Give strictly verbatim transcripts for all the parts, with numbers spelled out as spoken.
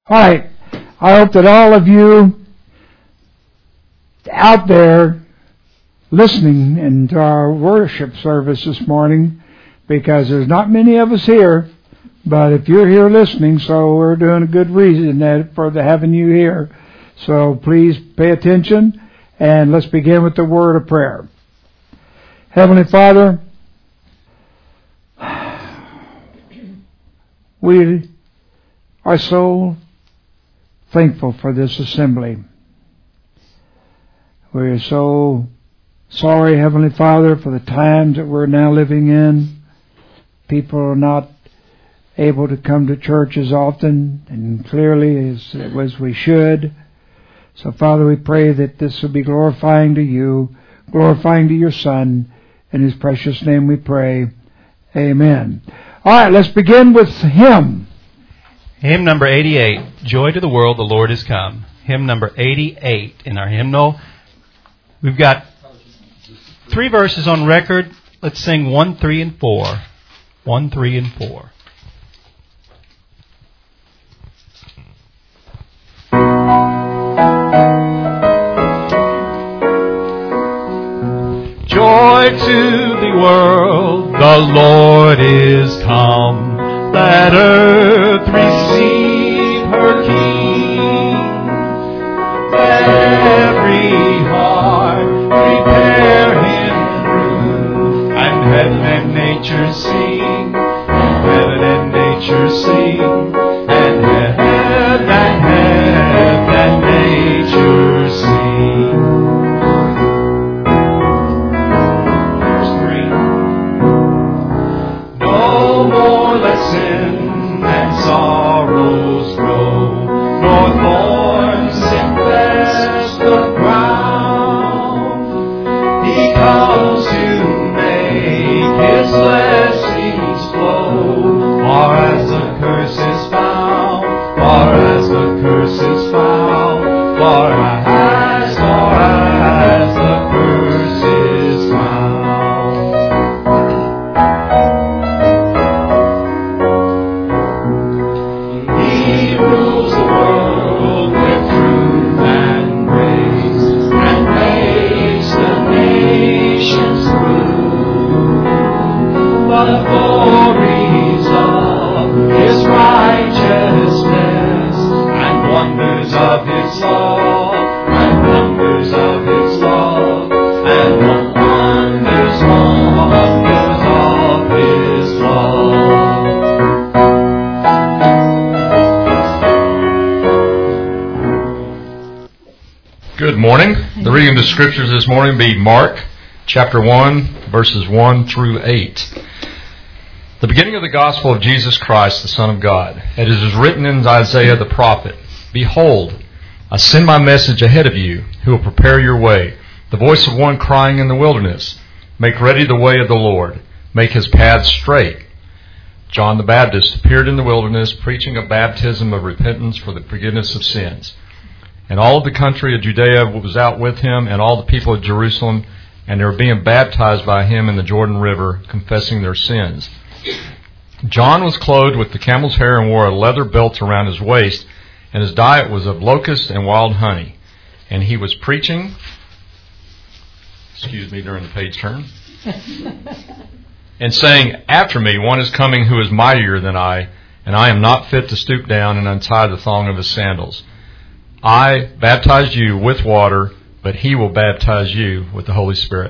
All right. I hope that all of you out there listening into our worship service this morning, because there's not many of us here, but if you're here listening, so we're doing a good reason that for the having you here. So please pay attention, and let's begin with the word of prayer. Heavenly Father, we are so thankful for this assembly. We are so sorry, Heavenly Father, for the times that we're now living in. People are not able to come to church as often and clearly as, as we should. So, Father, we pray that this will be glorifying to you, glorifying to your Son. In His precious name we pray. Amen. All right, let's begin with hymn. Hymn number eighty-eight, Joy to the World, the Lord is Come. Hymn number eighty-eight in our hymnal. We've got three verses on record. Let's sing one, three, and four. One, three, and four. Joy to the world, the Lord is come. Let earth receive her King. Let every heart prepare Him room. And heaven and nature sing. And heaven and nature sing. And heaven and heaven and nature sing. Sin and sorrows grow, nor thorns infest the ground. He comes to make His blessings flow, far as the curse is found, far as the curse is found, far as, far as the curse is found. The glories of His righteousness and wonders of His love, and wonders of His love, and wonders, wonders of His love. Good morning. The reading of the scriptures this morning be Mark chapter one, verses one through eight. The beginning of the gospel of Jesus Christ, the Son of God. As it is written in Isaiah the prophet, Behold, I send my message ahead of you, who will prepare your way. The voice of one crying in the wilderness, Make ready the way of the Lord, make His paths straight. John the Baptist appeared in the wilderness, preaching a baptism of repentance for the forgiveness of sins. And all of the country of Judea was out with him, and all the people of Jerusalem, and they were being baptized by him in the Jordan River, confessing their sins. John was clothed with the camel's hair and wore a leather belt around his waist, and his diet was of locusts and wild honey. And he was preaching, excuse me during the page turn, and saying, After me one is coming who is mightier than I, and I am not fit to stoop down and untie the thong of his sandals. I baptized you with water, but he will baptize you with the Holy Spirit.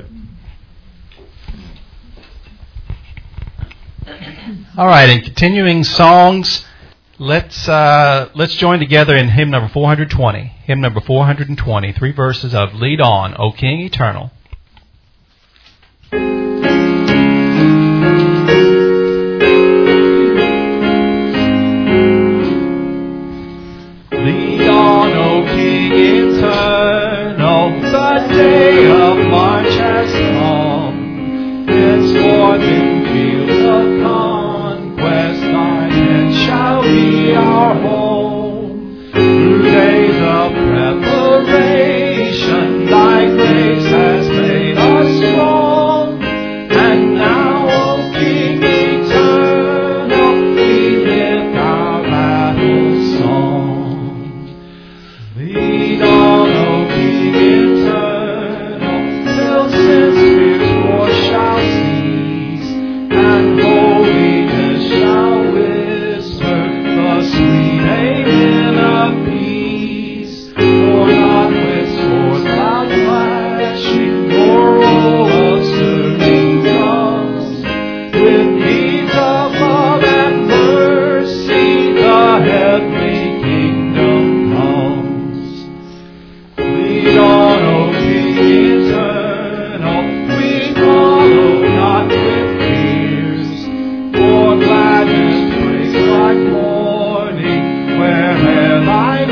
All right, in continuing songs, let's uh, let's join together in hymn number four hundred twenty. Hymn number four hundred twenty, three verses of Lead On, O King Eternal. Lead on, O King Eternal, the day of March has come. Henceforth in field of conquest, thy hand shall be our home. Through days of preparation, thy grace has made us strong. And now, O King Eternal, we lift our battle song.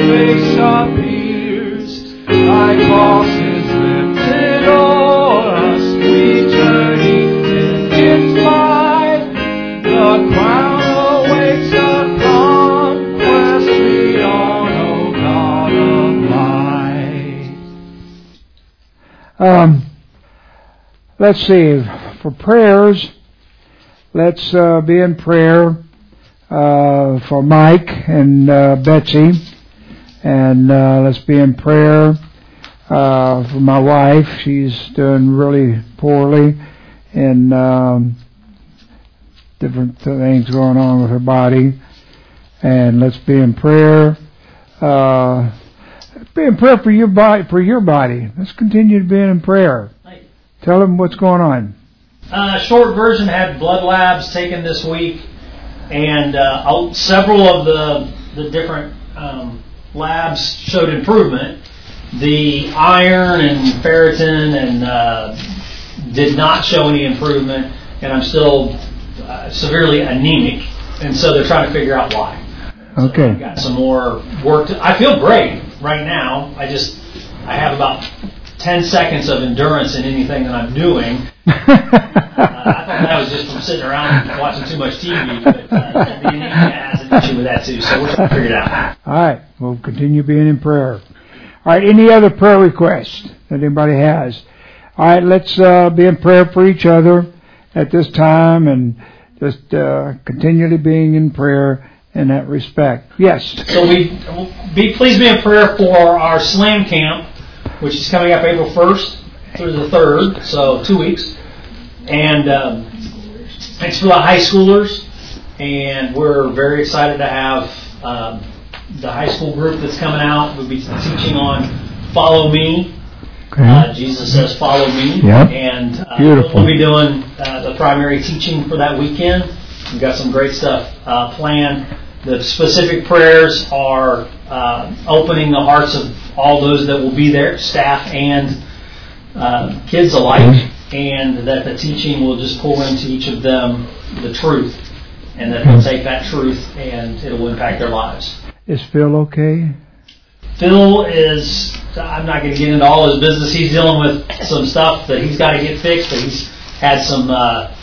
grace appears. Thy cross is lifted o'er us. We journey in its light. The crown awaits the conquest we on, O God of light. Um, let's see. For prayers, let's uh, be in prayer uh, for Mike and uh, Betsy. And uh, let's be in prayer uh, for my wife. She's doing really poorly, and um, different things going on with her body. And let's be in prayer. Uh, be in prayer for your body. For your body. Let's continue to be in prayer. Tell them what's going on. Uh, short version, had blood labs taken this week, and uh, several of the the different um, labs showed improvement. The iron and ferritin and uh, did not show any improvement, and I'm still uh, severely anemic, and so they're trying to figure out why. Okay. So I've got some more work. To, I feel great right now. I just I have about ten seconds of endurance in anything that I'm doing. uh, I thought that was just from sitting around and watching too much T V, but uh, the anemia has an issue with that too, so we're trying to figure it out. All right, we'll continue being in prayer. All right, any other prayer requests that anybody has? All right, let's uh, be in prayer for each other at this time, and just uh, continually being in prayer in that respect. Yes. So we be please be in prayer for our Slam Camp, which is coming up April first through the third, so two weeks. And um, it's for the high schoolers, and we're very excited to have um, the high school group that's coming out. We'll be teaching on Follow Me. Okay. Uh, Jesus says, follow me. Yep. And uh, Beautiful. we'll be doing uh, the primary teaching for that weekend. We've got some great stuff uh, planned. The specific prayers are uh, opening the hearts of all those that will be there, staff and uh, kids alike, and that the teaching will just pour into each of them the truth, and that they'll take that truth and it will impact their lives. Is Phil okay? Phil is, I'm not going to get into all his business. He's dealing with some stuff that he's got to get fixed, but he's had some uh,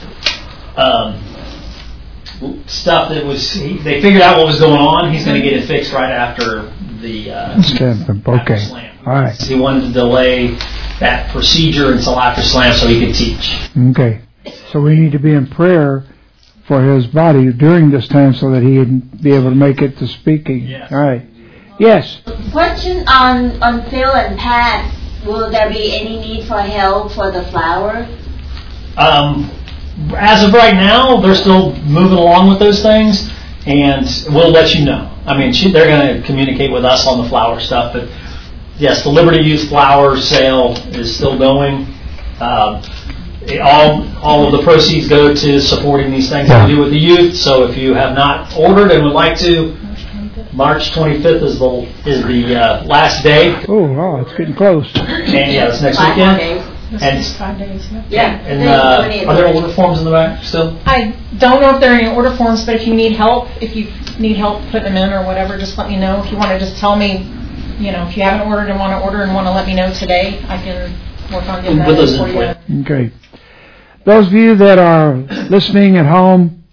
um, stuff that was, he, they figured out what was going on. He's going to get it fixed right after the uh, okay. Slam. All right. He wanted to delay that procedure until after Slam so he could teach. Okay. So we need to be in prayer for his body during this time so that he'd be able to make it to speaking. Yes. All right. Yes. Question on, on Phil and Pat. Will there be any need for help for the flower? Um, as of right now, they're still moving along with those things, and we'll let you know. I mean, she, they're going to communicate with us on the flower stuff, but yes, the Liberty Youth Flower sale is still going. Uh, it, all all of the proceeds go to supporting these things that we do with the youth. So if you have not ordered and would like to, March twenty-fifth is the is the uh, last day. Oh, wow, it's getting close. And yeah, it's next Five weekend. days. And Five days, yeah. Yeah. and uh, are there order forms in the back still? I don't know if there are any order forms, but if you need help, if you need help putting them in or whatever, just let me know. If you want to just tell me, you know, if you haven't ordered and want to order and want to let me know today, I can work on getting that Put those in for in you. for you. Okay. Those of you that are listening at home,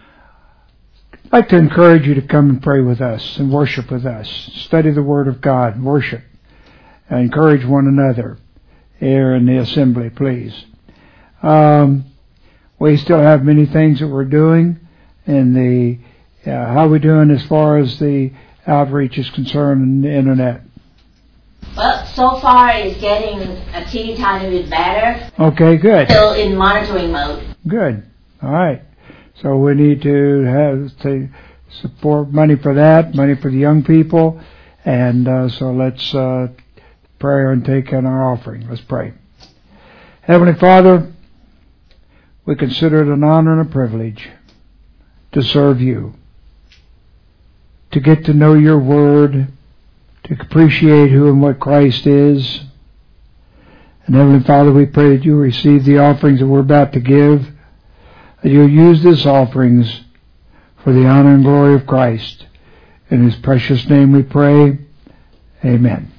I'd like to encourage you to come and pray with us and worship with us. Study the Word of God, worship, and encourage one another here in the assembly, please. Um, we still have many things that we're doing, and the uh, how we doing as far as the outreach is concerned in the internet. Well, so far it's getting a teeny tiny bit better. Okay, good. Still in monitoring mode. Good. All right. So we need to have to support money for that, money for the young people, and uh, so let's uh, pray and take in our offering. Let's pray. Heavenly Father, we consider it an honor and a privilege to serve you, to get to know your Word, to appreciate who and what Christ is. And Heavenly Father, we pray that you receive the offerings that we're about to give, that you'll use these offerings for the honor and glory of Christ. In His precious name we pray. Amen.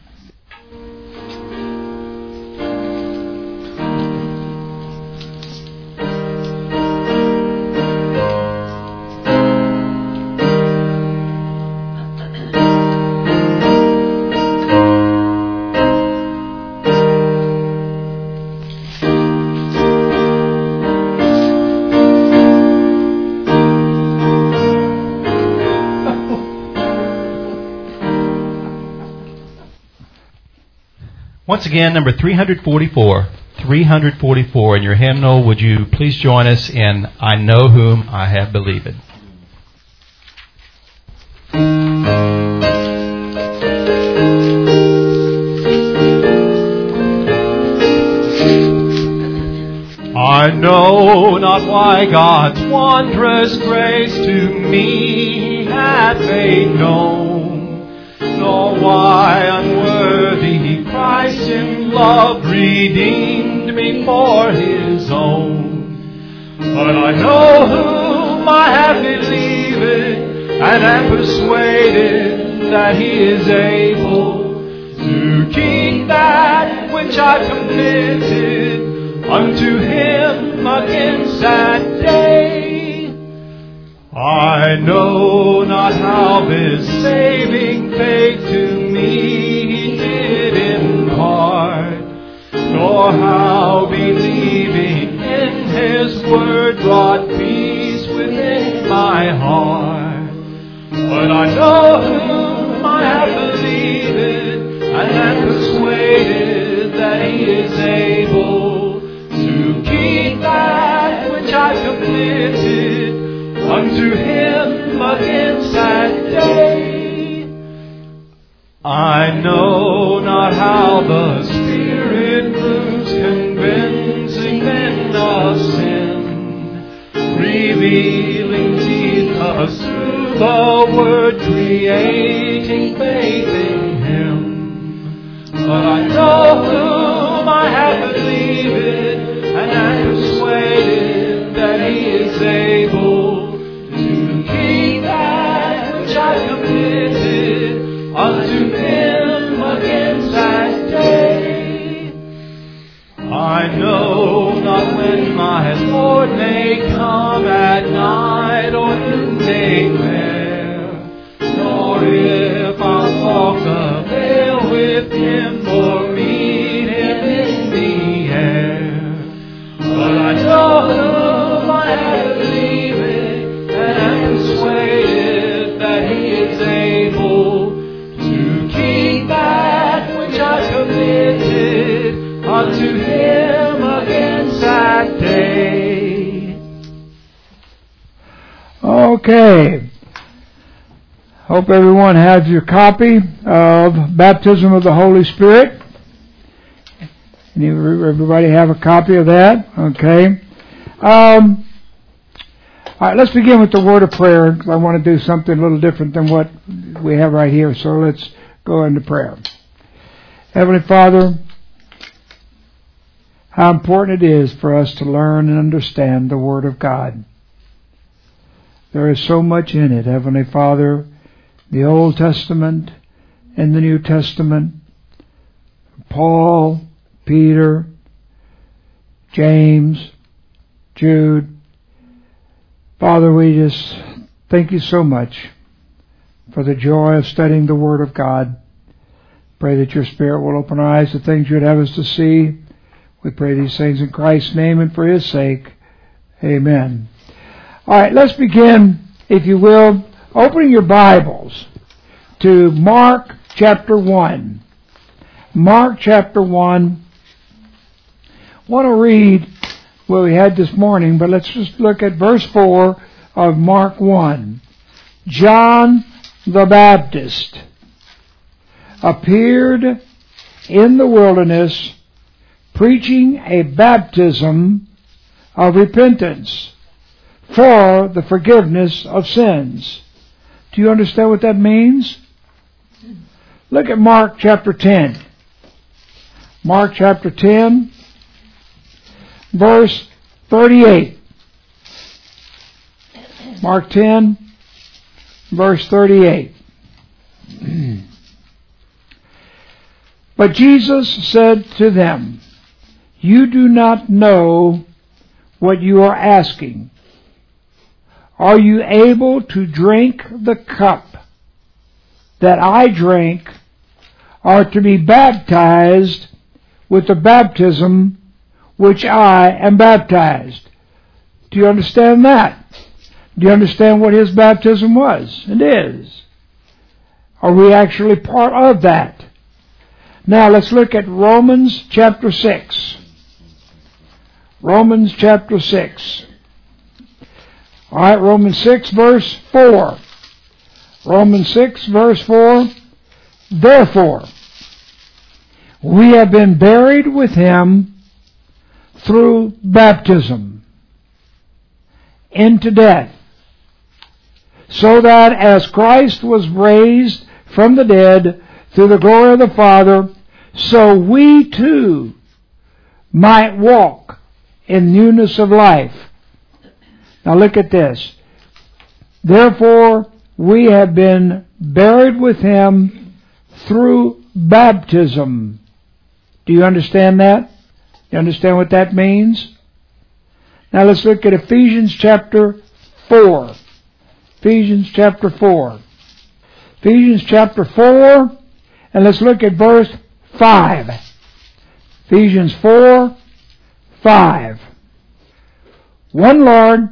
Once again, number three forty-four. three forty-four. In your hymnal, would you please join us in I Know Whom I Have Believed. I know not why God's wondrous grace to me hath made known, nor why unworthy Christ in love redeemed me for His own. But I know whom I have believed, and am persuaded that He is able to keep that which I committed unto Him against that day. I know not how this saving faith to me He did impart, nor how believing in His word brought peace within my heart. But I know whom I have believed, and am persuaded that He is able to keep that which I committed unto Him against that day. I know not how the Spirit moves, convincing men of sin, revealing Jesus through the Word, creating faith in Him. But I know whom I have believed, and I'm persuaded that He is able to keep that which I committed unto Him against that day. I know not when my Lord may come at night or noonday fair, nor if I'll walk the vale with Him or meet Him in the air. But I know whom I have believed, and am persuaded that He is able to keep that which I committed unto Him against that day. Okay. Hope everyone has your copy of Baptism of the Holy Spirit. Everybody have a copy of that? Okay. Um, all right, let's begin with the word of prayer, because I want to do something a little different than what we have right here. So let's go into prayer. Heavenly Father, how important it is for us to learn and understand the Word of God. There is so much in it, Heavenly Father, the Old Testament and the New Testament, Paul, Peter, James, Jude. Father, we just thank You so much for the joy of studying the Word of God. Pray that Your Spirit will open our eyes to things You'd have us to see. We pray these things in Christ's name and for His sake. Amen. All right, let's begin, if you will, opening your Bibles to Mark chapter one. Mark chapter one. I want to read what we had this morning, but let's just look at verse four of Mark one. John the Baptist appeared in the wilderness, preaching a baptism of repentance for the forgiveness of sins. Do you understand what that means? Look at Mark chapter ten. Mark chapter ten, verse thirty-eight. Mark ten, verse thirty-eight. But Jesus said to them, you do not know what you are asking. Are you able to drink the cup that I drank, or to be baptized with the baptism which I am baptized? Do you understand that? Do you understand what his baptism was? It is. Are we actually part of that? Now let's look at Romans chapter six. Romans chapter six. All right, Romans six verse four. Romans six verse four. Therefore, we have been buried with him through baptism into death, so that as Christ was raised from the dead through the glory of the Father, so we too might walk in newness of life. Now look at this. Therefore, we have been buried with him through baptism. Do you understand that? You understand what that means? Now let's look at Ephesians chapter four. Ephesians chapter four. Ephesians chapter four, and let's look at verse five. Ephesians four, five. One Lord,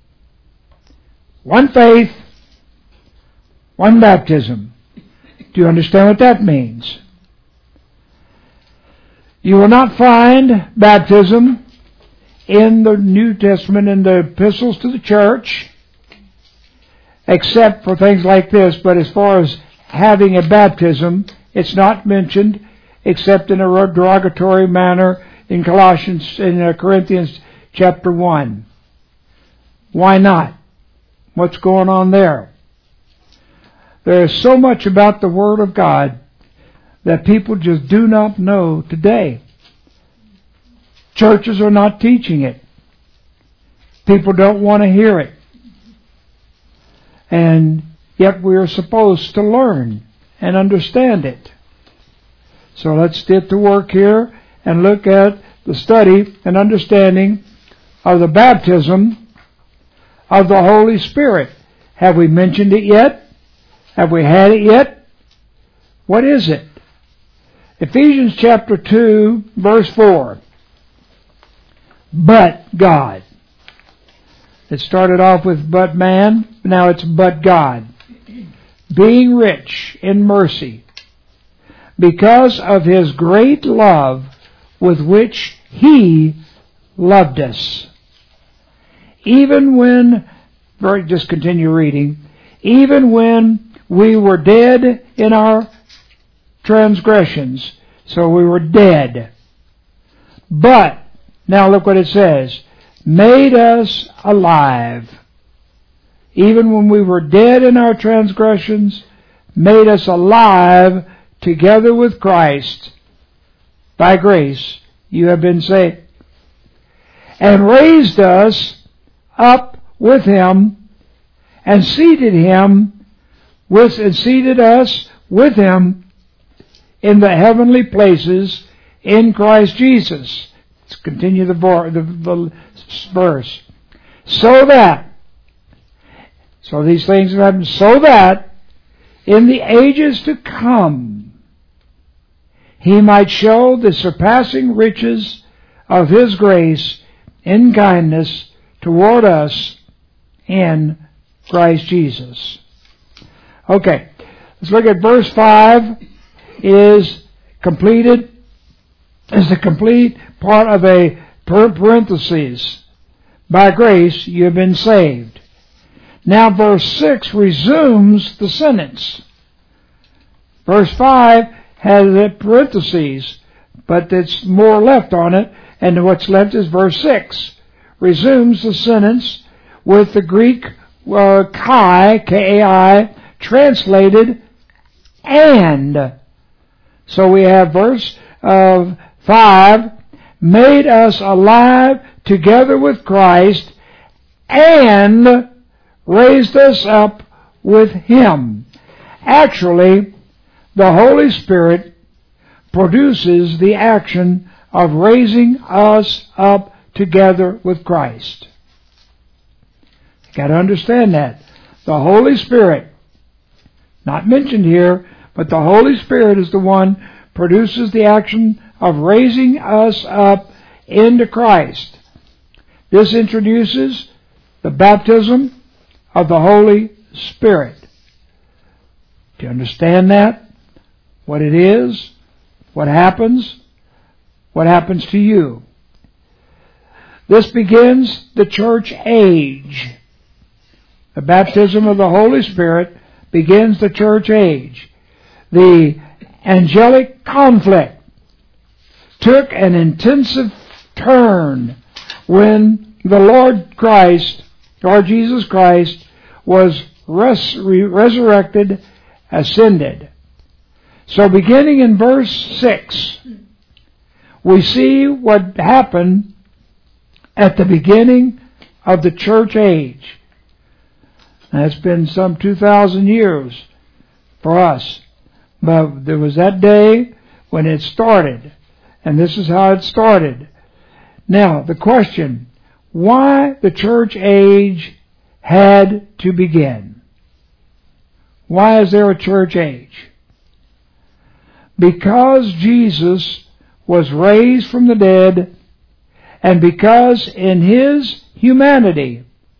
one faith, one baptism. Do you understand what that means? You will not find baptism in the New Testament, in the epistles to the church, except for things like this. But as far as having a baptism, it's not mentioned except in a derogatory manner in Colossians, in Corinthians chapter one. Why not? What's going on there? There is so much about the Word of God that people just do not know today. Churches are not teaching it. People don't want to hear it. And yet we are supposed to learn and understand it. So let's get to work here and look at the study and understanding of the baptism of the Holy Spirit. Have we mentioned it yet? Have we had it yet? What is it? Ephesians chapter two, verse four. But God. It started off with but man, now it's but God. Being rich in mercy, because of his great love with which he loved us. Even when, just continue reading, even when we were dead in our transgressions, so we were dead. But, now look what it says, made us alive. Even when we were dead in our transgressions, made us alive together with Christ. By grace you have been saved. And raised us up with him, and seated him with and seated us with him in the heavenly places in Christ Jesus. Let's continue the, the, the verse. So that, so these things have happened, so that in the ages to come he might show the surpassing riches of his grace in kindness toward us in Christ Jesus. Okay, let's look at verse five. Is completed, is the complete part of a parenthesis. By grace you have been saved. Now verse six resumes the sentence. Verse five has a parenthesis, but there's more left on it, and what's left is verse six. Resumes the sentence with the Greek uh, kai, K A I, translated and. So we have verse of five, made us alive together with Christ and raised us up with him. Actually, the Holy Spirit produces the action of raising us up together with Christ. You've got to understand that. The Holy Spirit, not mentioned here, but the Holy Spirit is the one produces the action of raising us up into Christ. This introduces the baptism of the Holy Spirit. Do you understand that? What it is? What happens? What happens to you? This begins the church age. The baptism of the Holy Spirit begins the church age. The angelic conflict took an intensive turn when the Lord Christ, Lord Jesus Christ, was res- resurrected, ascended. So beginning in verse six, we see what happened at the beginning of the church age. That's been some two thousand years for us. But there was that day when it started. And this is how it started. Now, the question, why the church age had to begin? Why is there a church age? Because Jesus was raised from the dead, and because in His humanity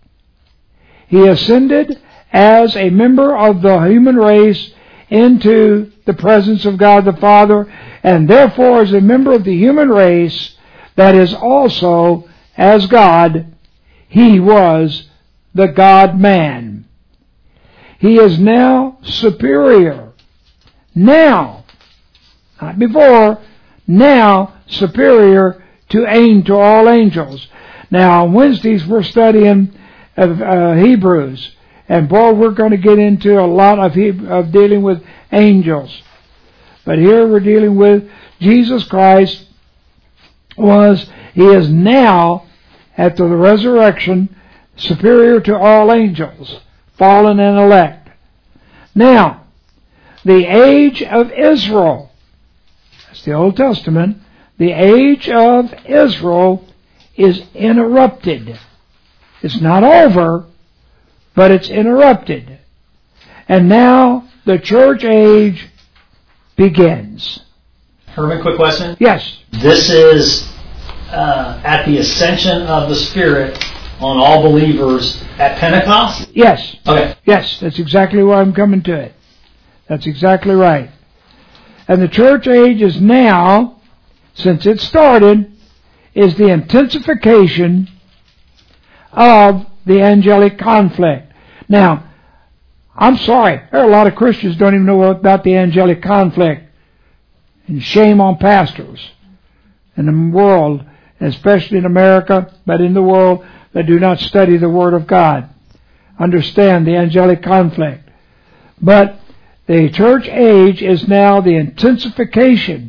He ascended as a member of the human race into the presence of God the Father, and therefore as a member of the human race that is also as God, He was the God-man. He is now superior. Now, not before, now superior to, to all angels. Now on Wednesdays we're studying of uh, Hebrews, and boy, we're going to get into a lot of, he- of dealing with angels. But here we're dealing with Jesus Christ was, He is now, at the resurrection, superior to all angels, fallen and elect. Now, the age of Israel, that's the Old Testament, the age of Israel is interrupted. It's not over, but it's interrupted. And now the church age begins. Herman, quick question. Yes. This is uh, at the ascension of the Spirit on all believers at Pentecost? Yes. Okay. Yes, that's exactly why I'm coming to it. That's exactly right. And the church age is now, since it started, is the intensification of the angelic conflict. Now, I'm sorry, there are a lot of Christians who don't even know about the angelic conflict. And shame on pastors in the world, especially in America, but in the world, that do not study the Word of God. Understand the angelic conflict. But the church age is now the intensification,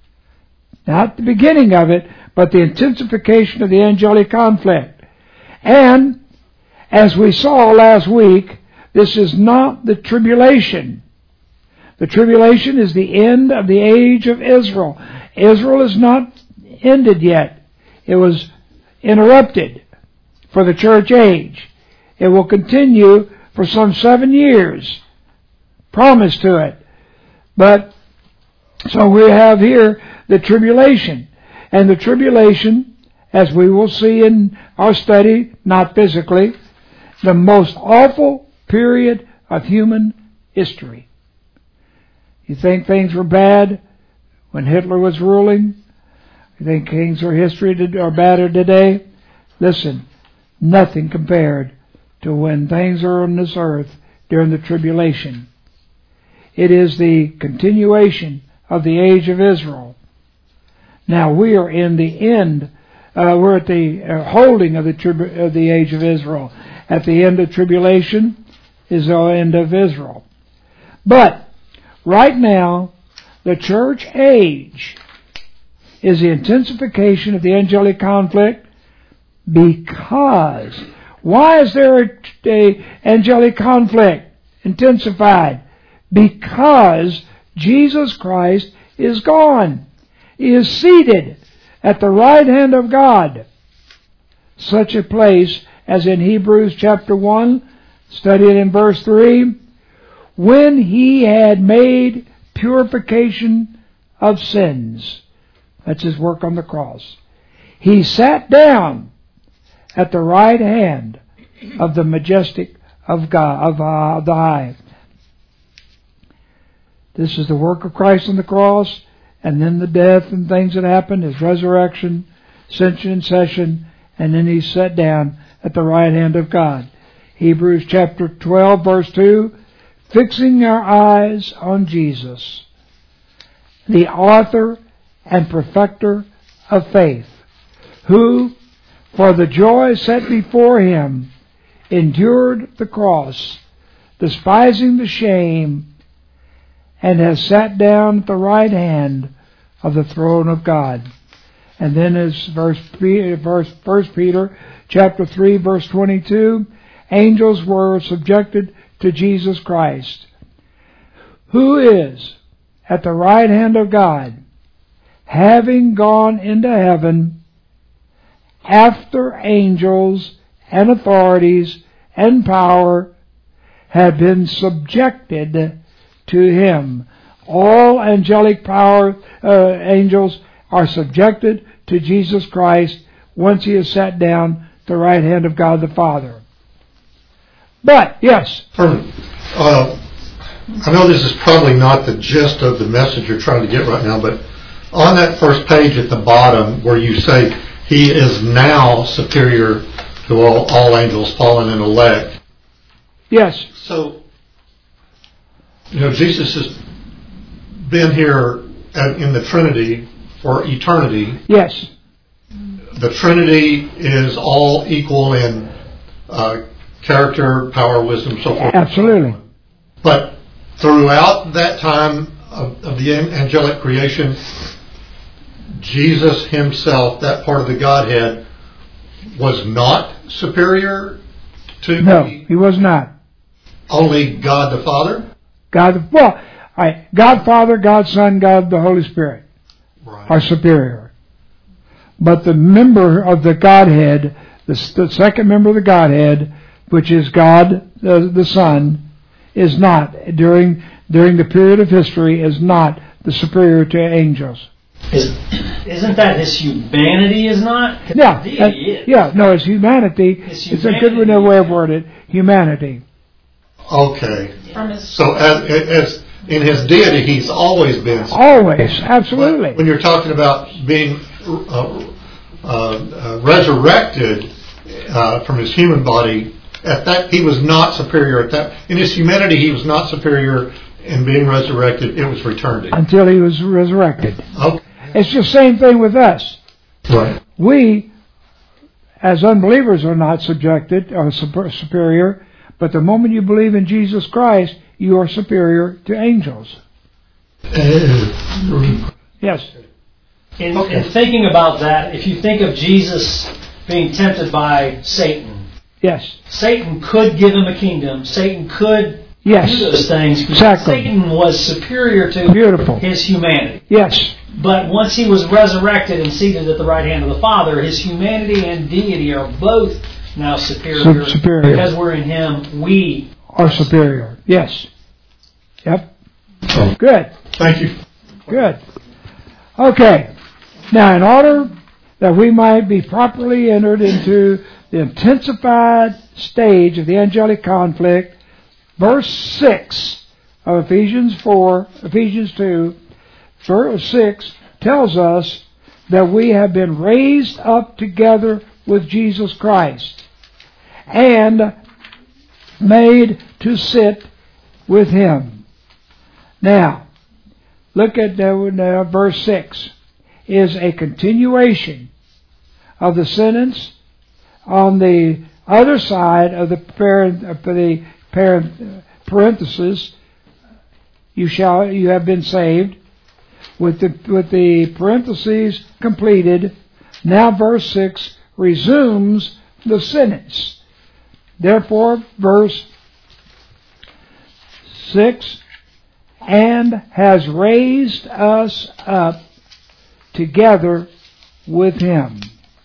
not the beginning of it, but the intensification of the angelic conflict. And, as we saw last week, this is not the tribulation. The tribulation is the end of the age of Israel. Israel is not ended yet. It was interrupted for the church age. It will continue for some seven years. Promise to it. But, so we have here the tribulation. And the tribulation, as we will see in our study, not physically, the most awful period of human history. You think things were bad when Hitler was ruling? You think things are history to, are better today? Listen, nothing compared to when things are on this earth during the tribulation. It is the continuation of the age of Israel. Now we are in the end, uh, we're at the uh, holding of the, tribu- of the age of Israel. At the end of tribulation is the end of Israel. But right now, the church age is the intensification of the angelic conflict because, why is there a, a angelic conflict intensified? Because Jesus Christ is gone. He is seated at the right hand of God. Such a place as in Hebrews chapter one, studied in verse three, when he had made purification of sins. That's his work on the cross. He sat down at the right hand of the majestic of God, of uh, the high. This is the work of Christ on the cross, and then the death and things that happened, his resurrection, ascension and session, and then he sat down at the right hand of God. Hebrews chapter twelve, verse two, fixing our eyes on Jesus, the author and perfecter of faith, who, for the joy set before him, endured the cross, despising the shame, and has sat down at the right hand of the throne of God. And then as verse, verse First Peter chapter three, verse twenty-two, angels were subjected to Jesus Christ, who is at the right hand of God, having gone into heaven after angels and authorities and power have been subjected to him. All angelic power, uh, angels are subjected to Jesus Christ once he is sat down at the right hand of God the Father. But, yes. Pardon, uh, I know this is probably not the gist of the message you're trying to get right now, but on that first page at the bottom where you say he is now superior to all, all angels, fallen and elect. Yes. So, you know, Jesus has been here at, in the Trinity for eternity. Yes. The Trinity is all equal in uh, character, power, wisdom, so forth. Absolutely. But throughout that time of, of the angelic creation, Jesus himself, that part of the Godhead, was not superior to No, the, he was not. only God the Father? God, well, all right, God Father, God Son, God the Holy Spirit Right. are superior. But the member of the Godhead, the, the second member of the Godhead, which is God the, the Son, is not, during during the period of history, is not the superior to angels. Is, isn't that his humanity is not? Yeah, Deity uh, is. yeah, no, it's humanity. His It's a good humanity way is. of wording it. Humanity. Okay. From his So as, as in his deity, he's always been superior. Always, absolutely. But when you're talking about being uh, uh, uh, resurrected uh, from his human body, at that he was not superior. At that, in his humanity, he was not superior. In being resurrected, it was returned. Until he was resurrected. Okay. It's the same thing with us. Right. We, as unbelievers, are not subjected or superior, but the moment you believe in Jesus Christ, you are superior to angels. Uh, Yes. In, Okay. in thinking about that, if you think of Jesus being tempted by Satan, Yes. Satan could give him a kingdom. Satan could Yes. do those things. because Exactly. Satan was superior to Beautiful. his humanity. Yes. But once he was resurrected and seated at the right hand of the Father, his humanity and deity are both now superior. Su- superior. Because we're in him, we Are superior. Yes. Yep. Good. thank you. Good. Okay. Now, in order that we might be properly entered into the intensified stage of the angelic conflict, verse six of Ephesians four, Ephesians two, verse six tells us that we have been raised up together with Jesus Christ and made to sit with Him. Now, look at uh, uh, verse six. Is a continuation of the sentence on the other side of the parent, of the parent, parenthesis. You shall, you have been saved. With the with the parentheses completed, now verse six resumes the sentence. Therefore, verse six, and has raised us up together with Him.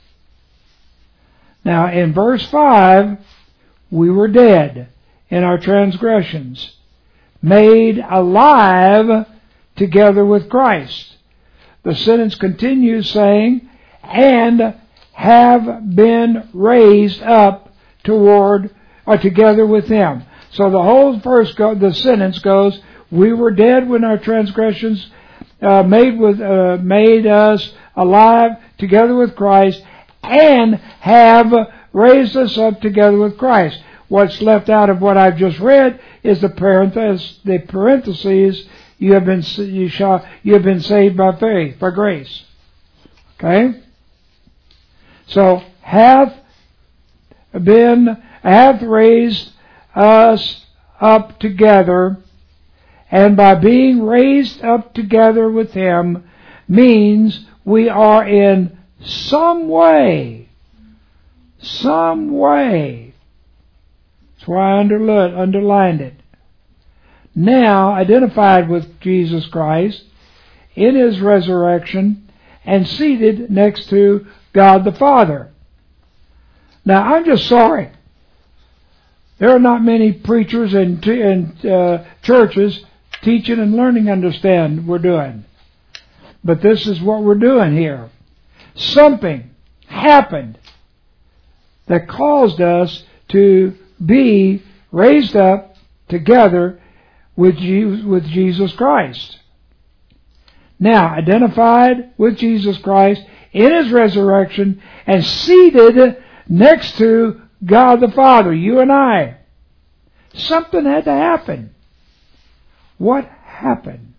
Now in verse five, we were dead in our transgressions, made alive together with Christ. The sentence continues saying, and have been raised up toward or together with Him. So the whole verse, go, the sentence goes, we were dead when our transgressions uh, made with uh, made us alive together with Christ, and have raised us up together with Christ. What's left out of what I've just read is the parenthesis. The parentheses. You have been you shall you have been saved by faith, by grace. Okay. So hath been hath raised us up together, and by being raised up together with Him means we are in some way, some way. That's why I underlined, underlined it. Now identified with Jesus Christ in His resurrection and seated next to God the Father. Now I'm just sorry. There are not many preachers and, and uh, churches teaching and learning understand we're doing. But this is what we're doing here. Something happened that caused us to be raised up together with Jesus, with Jesus Christ. Now, identified with Jesus Christ in His resurrection and seated next to God the Father, you and I. Something had to happen. What happened?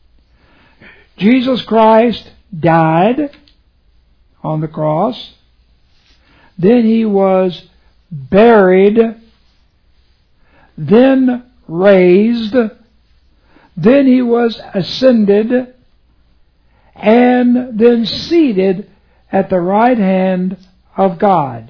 Jesus Christ died on the cross. Then He was buried. Then raised. Then He was ascended. And then seated at the right hand of God.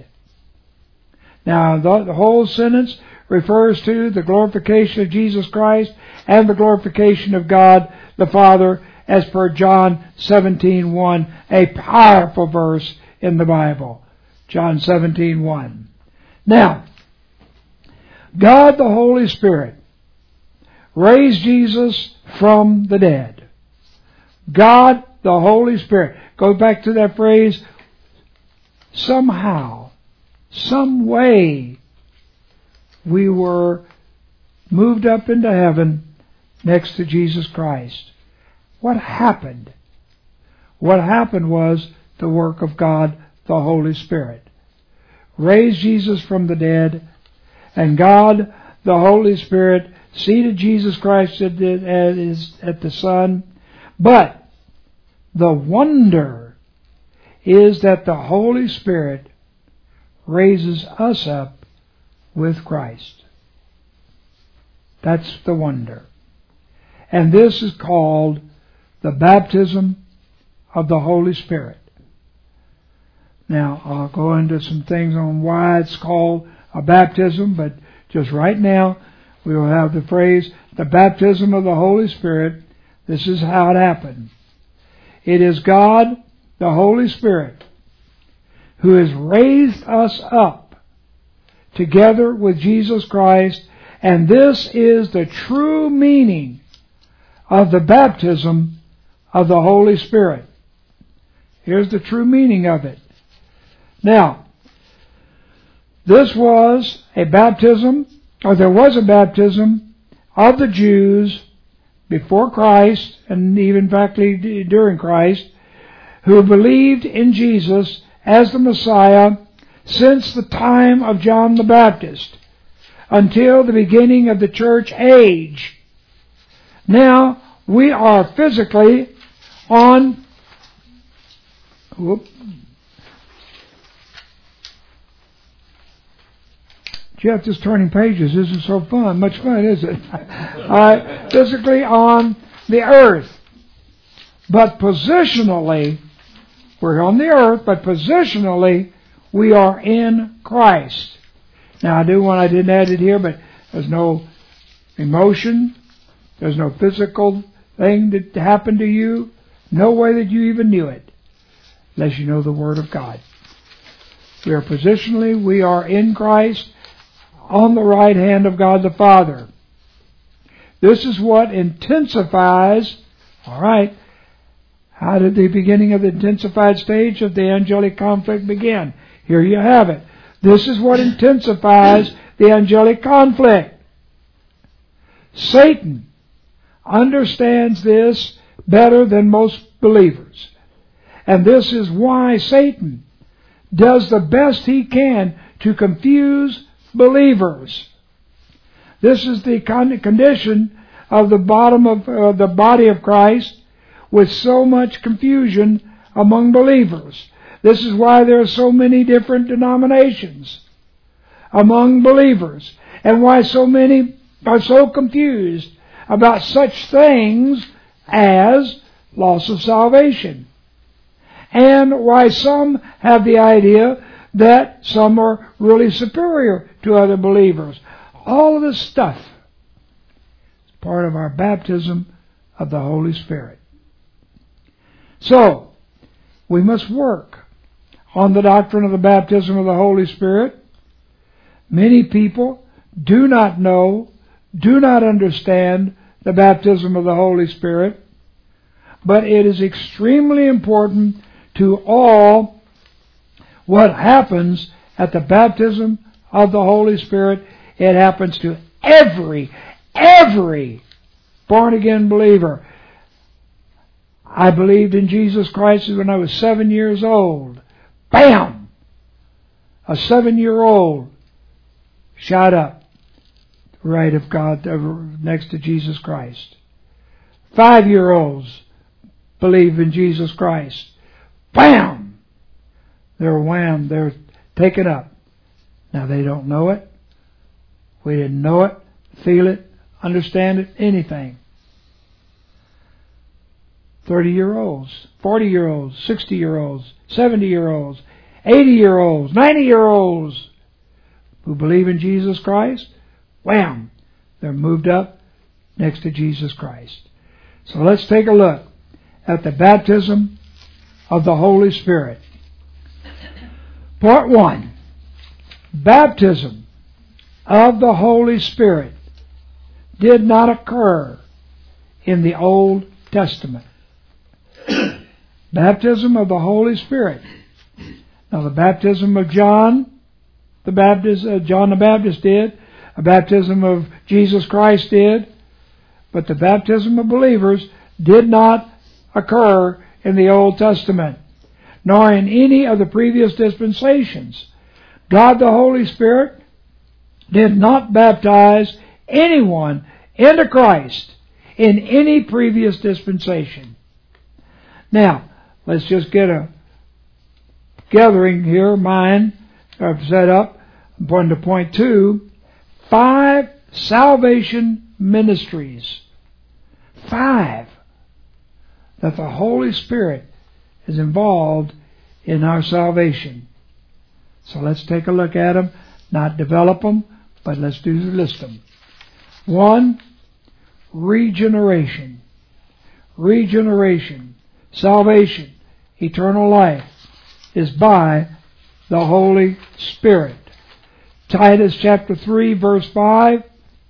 Now, the, the whole sentence refers to the glorification of Jesus Christ and the glorification of God the Father, as per John seventeen one, a powerful verse in the Bible. John seventeen one. Now, God the Holy Spirit raised Jesus from the dead. God the Holy Spirit. Go back to that phrase, somehow, some way, we were moved up into heaven next to Jesus Christ. What happened? What happened was the work of God, the Holy Spirit. Raised Jesus from the dead, and God, the Holy Spirit, seated Jesus Christ at the, at his, at the Son. But the wonder is that the Holy Spirit raises us up with Christ. That's the wonder. And this is called the baptism of the Holy Spirit. Now, I'll go into some things on why it's called a baptism, but just right now, we will have the phrase, the baptism of the Holy Spirit. This is how it happened. It is God, the Holy Spirit, who has raised us up together with Jesus Christ, and this is the true meaning of the baptism of the Holy Spirit. Here's the true meaning of it. Now, this was a baptism, or there was a baptism of the Jews before Christ, and even practically during Christ, who believed in Jesus as the Messiah since the time of John the Baptist until the beginning of the church age. Now, we are physically on... Whoop, Jeff, just turning pages isn't so fun. Much fun, is it? uh, physically on the earth. But positionally, we're on the earth, but positionally, we are in Christ. Now, I do one, I didn't add it here, but there's no emotion, There's no physical thing that happened to you. No way that you even knew it, unless you know the Word of God. We are positionally, we are in Christ, on the right hand of God the Father. This is what intensifies, all right, how did the beginning of the intensified stage of the angelic conflict begin? Here you have it. This is what intensifies the angelic conflict. Satan understands this better than most believers. And this is why Satan does the best he can to confuse believers. This is the condition of the bottom of uh, the body of Christ, with so much confusion among believers. This is why there are so many different denominations among believers, and why so many are so confused about such things as loss of salvation, and why some have the idea that some are really superior to other believers. All of this stuff is part of our baptism of the Holy Spirit. So, we must work on the doctrine of the baptism of the Holy Spirit. Many people do not know, do not understand the baptism of the Holy Spirit, but it is extremely important to all what happens at the baptism of the Holy Spirit. It happens to every, every born-again believer. I believed in Jesus Christ when I was seven years old. Bam! A seven-year-old shot up right of God next to Jesus Christ. Five-year-olds believe in Jesus Christ. Bam! They're wham. They're taken up. Now they don't know it. We didn't know it, feel it, understand it, anything. thirty-year-olds, forty-year-olds, sixty-year-olds, seventy-year-olds, eighty-year-olds, ninety-year-olds who believe in Jesus Christ, wham, they're moved up next to Jesus Christ. So let's take a look at the baptism of the Holy Spirit. Part one, baptism of the Holy Spirit did not occur in the Old Testament. Baptism of the Holy Spirit. Now the baptism of John, the Baptist, uh, John the Baptist did. A baptism of Jesus Christ did. But the baptism of believers did not occur in the Old Testament, nor in any of the previous dispensations. God the Holy Spirit did not baptize anyone into Christ in any previous dispensation. Now, let's just get a gathering here, mine, I've set up. I'm going to point two. Five salvation ministries. Five. That the Holy Spirit is involved in our salvation. So let's take a look at them. Not develop them, but let's do list them. One, regeneration. Regeneration. Salvation, eternal life, is by the Holy Spirit. Titus chapter three, verse five,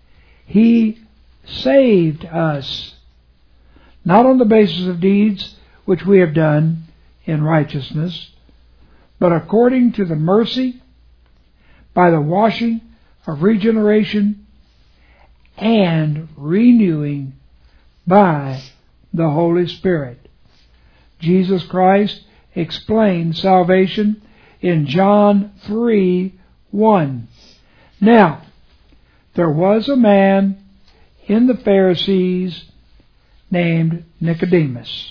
He saved us, not on the basis of deeds which we have done in righteousness, but according to the mercy, by the washing of regeneration and renewing by the Holy Spirit. Jesus Christ explained salvation in John three one. Now, there was a man in the Pharisees named Nicodemus,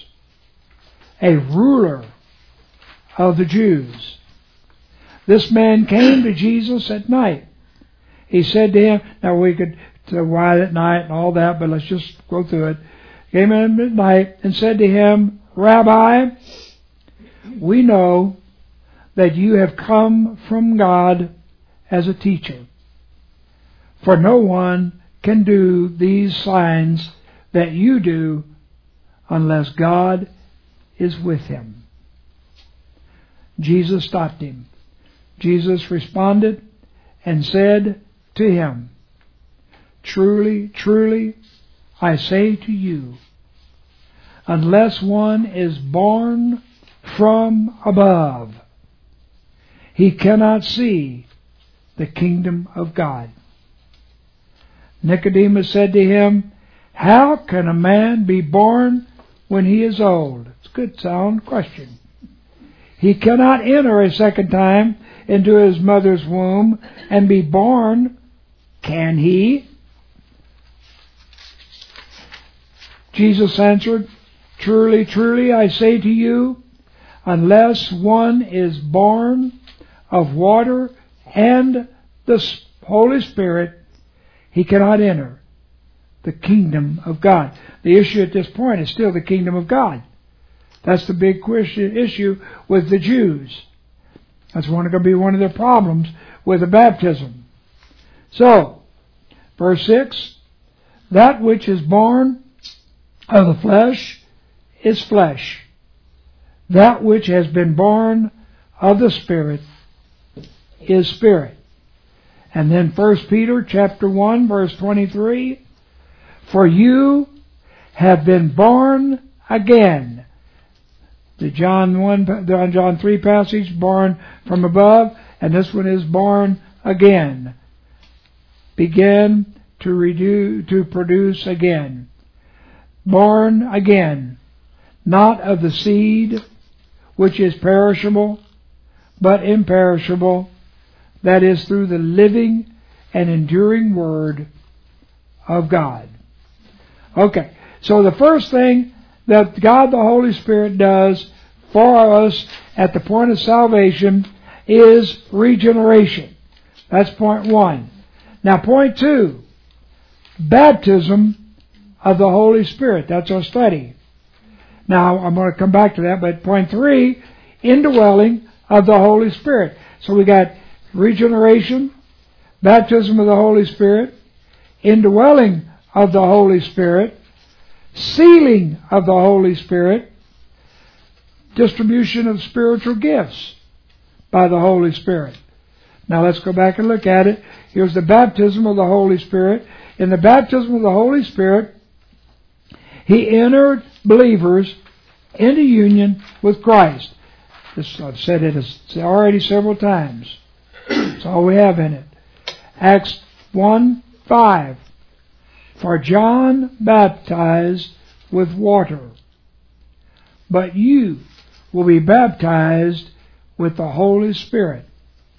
a ruler of the Jews. This man came to Jesus at night. He said to him, now we could to why at night and all that, but let's just go through it. Came in at night and said to him, Rabbi, we know that you have come from God as a teacher. For no one can do these signs that you do unless God is with him. Jesus stopped him. Jesus responded and said to him, Truly, truly, I say to you, unless one is born from above, he cannot see the kingdom of God. Nicodemus said to him, How can a man be born when he is old? It's a good sound question. He cannot enter a second time into his mother's womb and be born, can he? Jesus answered, Truly, truly, I say to you, unless one is born of water and the Holy Spirit, he cannot enter the kingdom of God. The issue at this point is still the kingdom of God. That's the big question, issue with the Jews. That's going to be one of the problems with the baptism. So, verse six, that which is born of the flesh is flesh. That which has been born of the Spirit is spirit. And then First Peter chapter one, verse twenty-three, for you have been born again. The John one, the John three passage, born from above, and this one is born again. Begin to redo, to produce again. Born again, not of the seed which is perishable, but imperishable, that is through the living and enduring Word of God. Okay, so the first thing that God the Holy Spirit does for us at the point of salvation is regeneration. That's point one. Now point two, baptism of the Holy Spirit. That's our study. Now I'm going to come back to that, but point three, indwelling of the Holy Spirit. So we got regeneration, baptism of the Holy Spirit, indwelling of the Holy Spirit, sealing of the Holy Spirit, distribution of spiritual gifts by the Holy Spirit. Now let's go back and look at it. Here's the baptism of the Holy Spirit. In the baptism of the Holy Spirit, He entered believers into union with Christ. This, I've said it already several times. That's all we have in it. Acts one five. For John baptized with water, but you will be baptized with the Holy Spirit.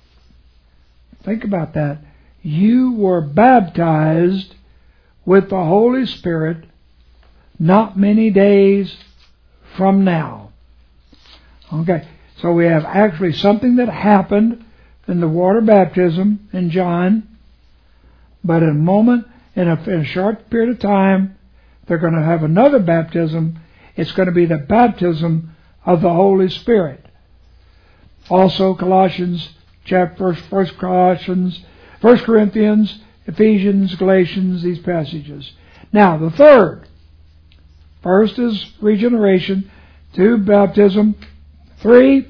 Think about that. You were baptized with the Holy Spirit not many days from now. Okay, so we have actually something that happened in the water baptism in John, but in a moment, in a, in a short period of time, they're going to have another baptism. It's going to be the baptism of the Holy Spirit. Also, Colossians, chapter First Colossians, First Corinthians, Ephesians, Galatians, these passages. Now, the third. First is regeneration. Two, baptism. Three,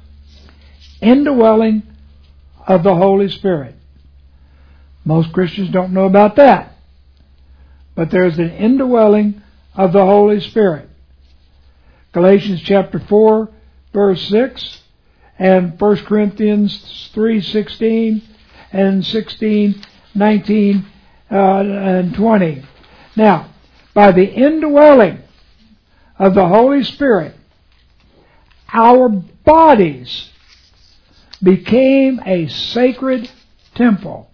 indwelling of the Holy Spirit. Most Christians don't know about that. But there's an indwelling of the Holy Spirit. Galatians chapter four, verse six, and First Corinthians three sixteen, and sixteen, nineteen, uh, and twenty. Now, by the indwelling of the Holy Spirit, our bodies became a sacred temple.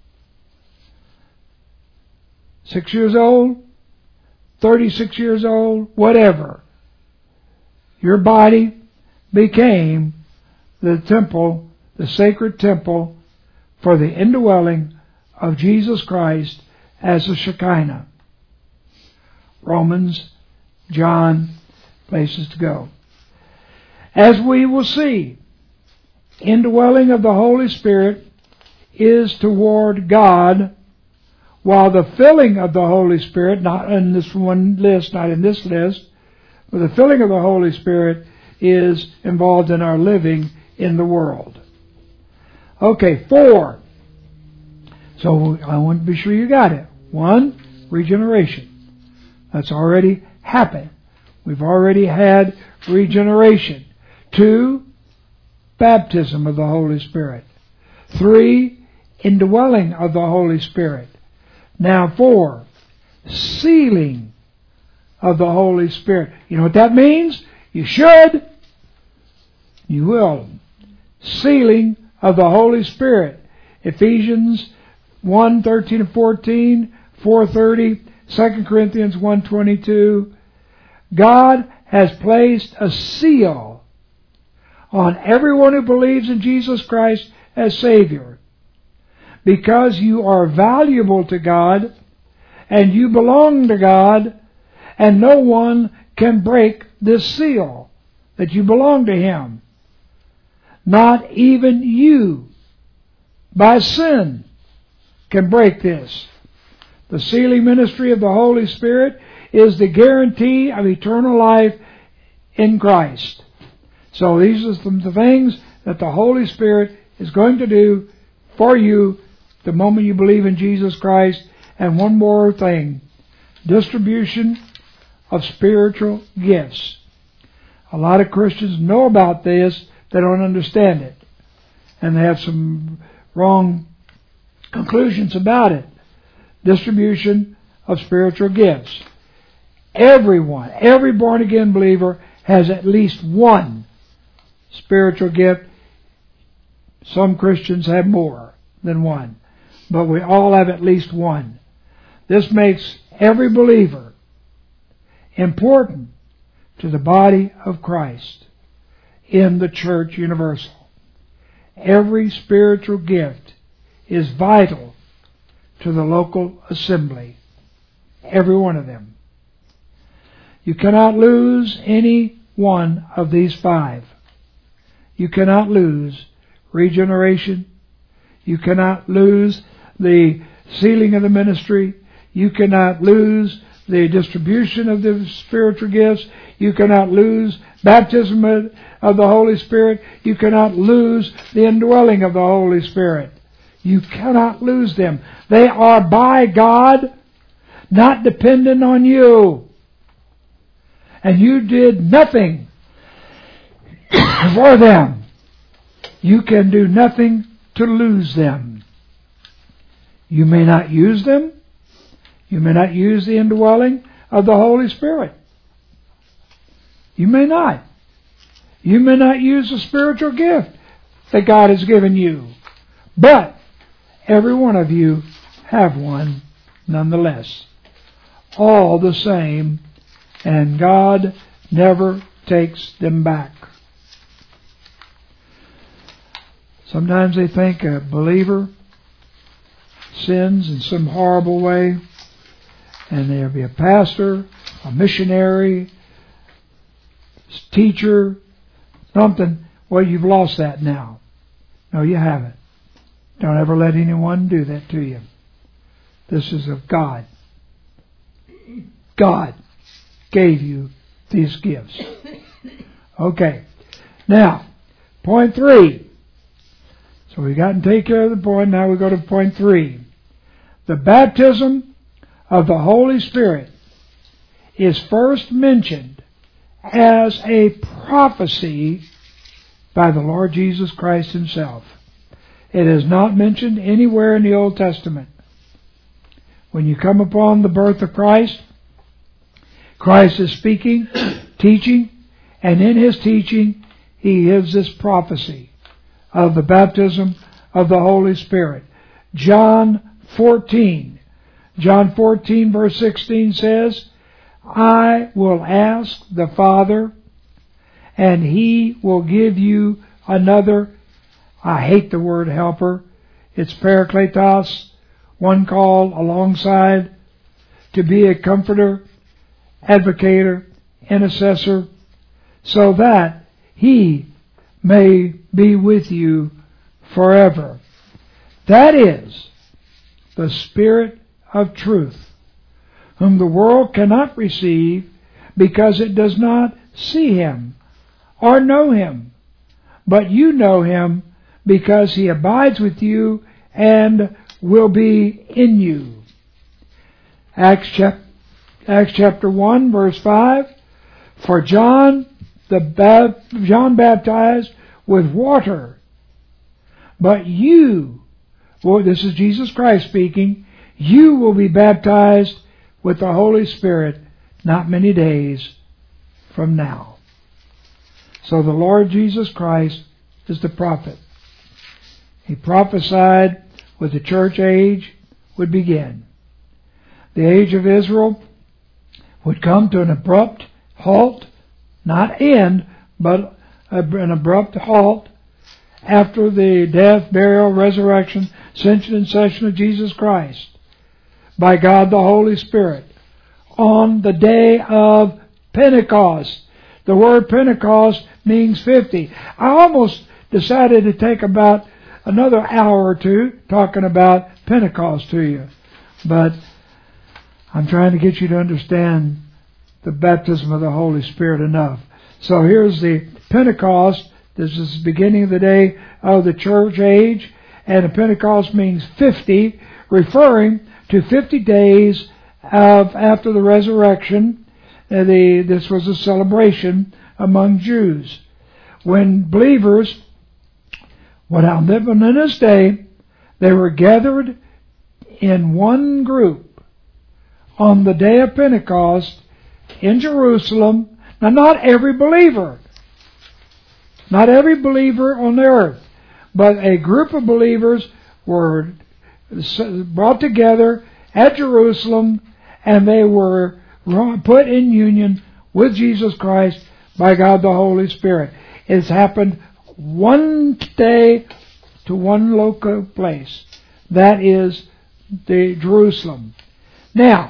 Six years old, thirty-six years old, whatever. Your body became the temple, the sacred temple for the indwelling of Jesus Christ as a Shekinah. Romans, John, places to go. As we will see, indwelling of the Holy Spirit is toward God, while the filling of the Holy Spirit, not in this one list, not in this list, but the filling of the Holy Spirit is involved in our living in the world. Okay, four. So I want to be sure you got it. One, regeneration. That's already happened. We've already had regeneration. Two, baptism of the Holy Spirit. Three, indwelling of the Holy Spirit. Now four, sealing of the Holy Spirit. You know what that means? You should. You will. Sealing of the Holy Spirit. Ephesians one, thirteen and fourteen, four thirty, Second Corinthians one, twenty-two. God has placed a seal on everyone who believes in Jesus Christ as Savior, because you are valuable to God and you belong to God, and no one can break this seal that you belong to Him. Not even you, by sin, can break this. The sealing ministry of the Holy Spirit is the guarantee of eternal life in Christ. So these are the things that the Holy Spirit is going to do for you the moment you believe in Jesus Christ. And one more thing, distribution of spiritual gifts. A lot of Christians know about this, they don't understand it, and they have some wrong conclusions about it. Distribution of spiritual gifts. Everyone, every born-again believer has at least one spiritual gift. Some Christians have more than one, but we all have at least one. This makes every believer important to the body of Christ in the church universal. Every spiritual gift is vital to the local assembly. Every one of them. You cannot lose any one of these five. You cannot lose regeneration. You cannot lose the sealing of the ministry. You cannot lose the distribution of the spiritual gifts. You cannot lose baptism of the Holy Spirit. You cannot lose the indwelling of the Holy Spirit. You cannot lose them. They are by God, not dependent on you. And you did nothing for them. You can do nothing to lose them. You may not use them. You may not use the indwelling of the Holy Spirit. You may not. You may not use the spiritual gift that God has given you. But every one of you have one nonetheless. All the same, and God never takes them back. Sometimes they think a believer sins in some horrible way, and there'll be a pastor, a missionary, teacher, something. Well, you've lost that now. No, you haven't. Don't ever let anyone do that to you. This is of God. God gave you these gifts. Okay. Now, point three. So we've gotten to take care of the point. Now we go to point three. The baptism of the Holy Spirit is first mentioned as a prophecy by the Lord Jesus Christ Himself. It is not mentioned anywhere in the Old Testament. When you come upon the birth of Christ, Christ is speaking, teaching, and in His teaching He gives this prophecy of the baptism of the Holy Spirit. John fourteen. John fourteen verse sixteen says, I will ask the Father, and He will give you another. I hate the word helper. It's parakletos, one called alongside, to be a comforter, advocator, intercessor, so that He may be with you forever. That is the Spirit of truth, whom the world cannot receive because it does not see him or know him. But you know him because he abides with you and will be in you. Acts chapter, Acts chapter one, verse five. For John, the Bab- John baptized with water, but you, well, this is Jesus Christ speaking, you will be baptized with the Holy Spirit not many days from now. So the Lord Jesus Christ is the prophet. He prophesied when the church age would begin. The age of Israel would come to an abrupt halt, not end, but an abrupt halt after the death, burial, resurrection, ascension, and session of Jesus Christ by God the Holy Spirit on the day of Pentecost. The word Pentecost means fifty. I almost decided to take about another hour or two talking about Pentecost to you, but I'm trying to get you to understand the baptism of the Holy Spirit enough. So here's the Pentecost. This is the beginning of the day of the church age, and the Pentecost means fifty, referring to fifty days of after the resurrection. Uh, the, this was a celebration among Jews when believers, without living in this day, they were gathered in one group on the day of Pentecost in Jerusalem. Now, not every believer, not every believer on the earth, but a group of believers were brought together at Jerusalem, and they were put in union with Jesus Christ by God the Holy Spirit. It's happened one day to one local place. That is the Jerusalem. Now,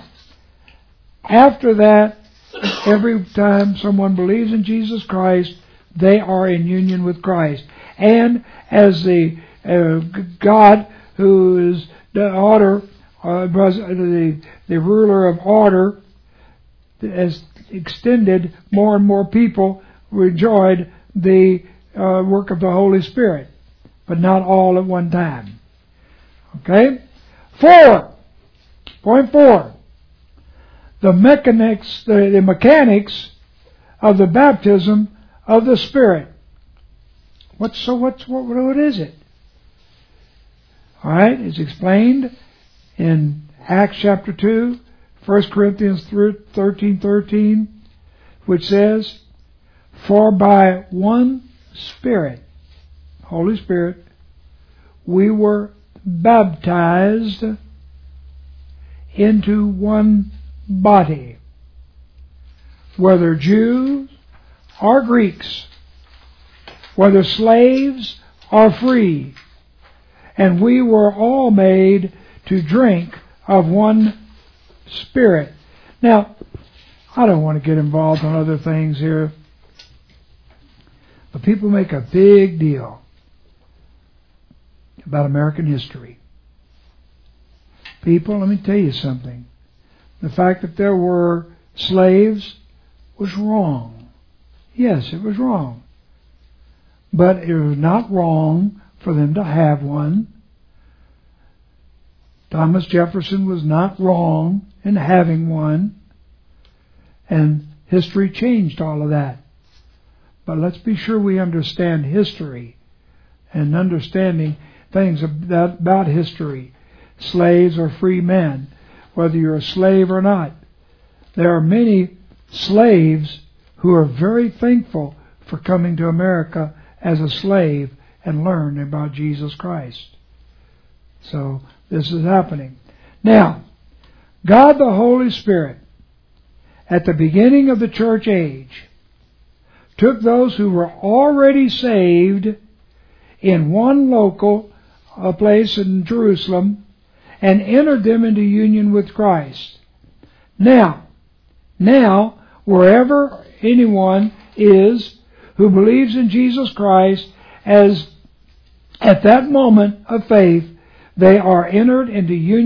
after that, every time someone believes in Jesus Christ, they are in union with Christ. And as the uh, God, who is the order, uh, the, the ruler of order, has extended, more and more people enjoyed the uh, work of the Holy Spirit, but not all at one time. Okay? Four. Point four. The mechanics, the, the mechanics of the baptism of the Spirit. What's so? What's what? What is it? All right, it's explained in Acts chapter two, First Corinthians thirteen thirteen, which says, "For by one Spirit, Holy Spirit, we were baptized into one body, whether Jews or Greeks, whether slaves or free, and we were all made to drink of one Spirit." Now, I don't want to get involved in other things here, but people make a big deal about American history. People, let me tell you something. The fact that there were slaves was wrong. Yes, it was wrong. But it was not wrong for them to have one. Thomas Jefferson was not wrong in having one. And history changed all of that. But let's be sure we understand history and understanding things about history. Slaves or free men, whether you're a slave or not. There are many slaves who are very thankful for coming to America as a slave and learn about Jesus Christ. So this is happening. Now, God the Holy Spirit, at the beginning of the church age, took those who were already saved in one local a place in Jerusalem and entered them into union with Christ. Now, now, wherever anyone is who believes in Jesus Christ, as at that moment of faith, they are entered into union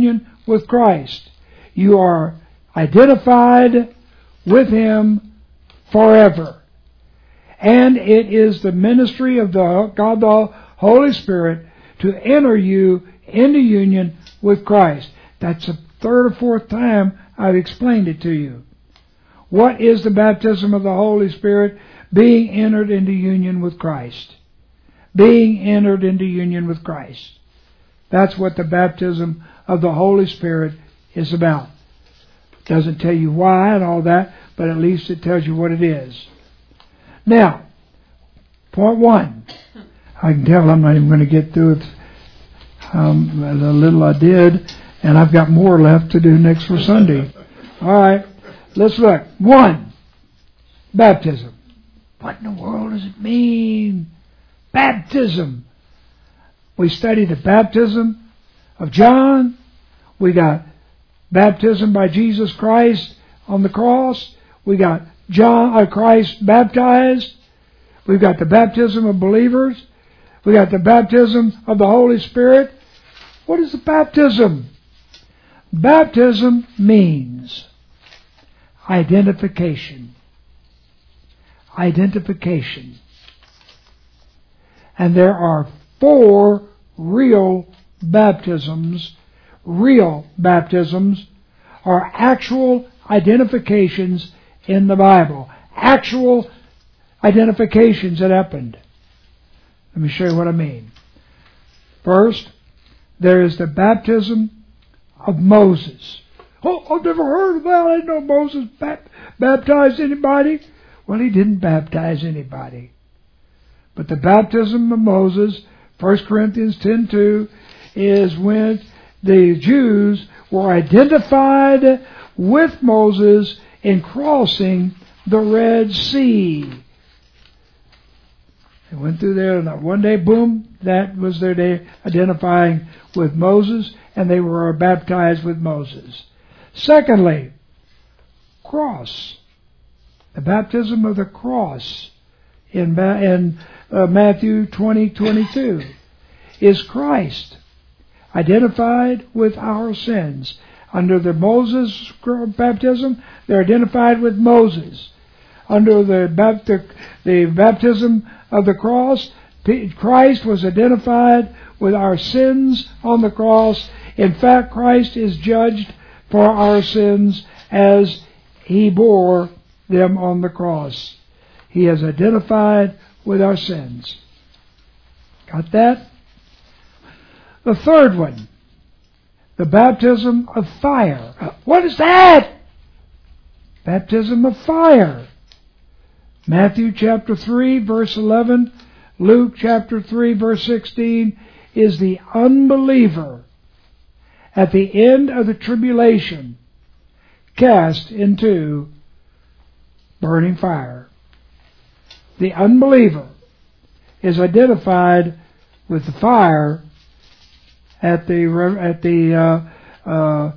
with Christ. You are identified with Him forever. And it is the ministry of the God the Holy Spirit to enter you into union with Christ. That's the third or fourth time I've explained it to you. What is the baptism of the Holy Spirit? Being entered into union with Christ. Being entered into union with Christ. That's what the baptism of the Holy Spirit is about. It doesn't tell you why and all that, but at least it tells you what it is. Now, point one. I can tell I'm not even going to get through it. Um, the little I did, and I've got more left to do next for Sunday. All right, let's look. One, baptism. What in the world does it mean? Baptism. We studied the baptism of John. We got baptism by Jesus Christ on the cross. We got John, uh, Christ baptized. We've got the baptism of believers. We got the baptism of the Holy Spirit. What is the baptism? Baptism means identification. Identification. And there are four real baptisms. Real baptisms are actual identifications in the Bible. Actual identifications that happened. Let me show you what I mean. First, there is the baptism of Moses. Oh, I've never heard of that. I didn't know Moses baptized anybody. Well, he didn't baptize anybody. But the baptism of Moses, First Corinthians ten two, is when the Jews were identified with Moses in crossing the Red Sea. They went through there, and one day, boom, that was their day identifying with Moses, and they were baptized with Moses. Secondly, cross. The baptism of the cross in, in uh, Matthew twenty twenty-two is Christ identified with our sins. Under the Moses baptism, they're identified with Moses. Under the, bapti- the baptism of the cross, Christ was identified with our sins on the cross. In fact, Christ is judged for our sins as He bore them on the cross. He is identified with our sins. Got that? The third one, the baptism of fire. What is that? Baptism of fire. Matthew chapter three, verse eleven, Luke chapter three, verse sixteen, is the unbeliever at the end of the tribulation cast into burning fire. The unbeliever is identified with the fire at the at the uh, uh,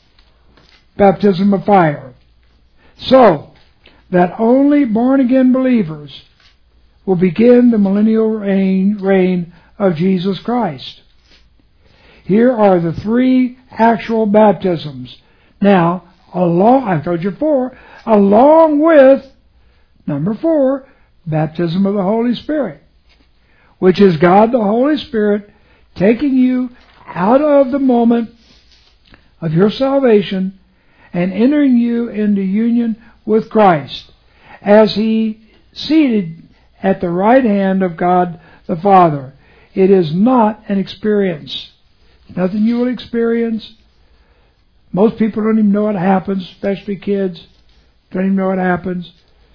baptism of fire. So that only born-again believers will begin the millennial reign, reign of Jesus Christ. Here are the three actual baptisms. Now, along, I told you four, along with, number four, baptism of the Holy Spirit, which is God the Holy Spirit taking you out of the moment of your salvation and entering you into union with Christ as He seated at the right hand of God the Father. It is not an experience. Nothing you will experience. Most people don't even know what happens, especially kids. Don't even know what happens.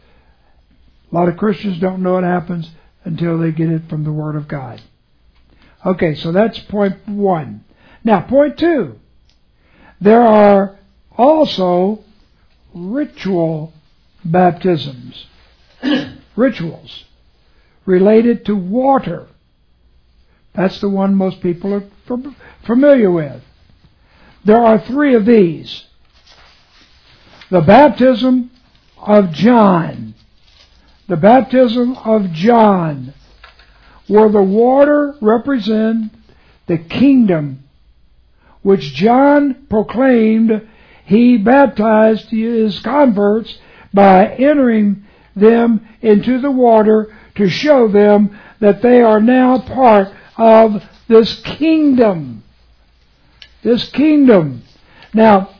A lot of Christians don't know what happens until they get it from the Word of God. Okay, so that's point one. Now, point two. There are also ritual baptisms. Rituals related to water. That's the one most people are familiar with. There are three of these. The baptism of John. The baptism of John, where the water represents the kingdom, which John proclaimed, he baptized his converts by entering them into the water to show them that they are now part of this kingdom. This kingdom. Now,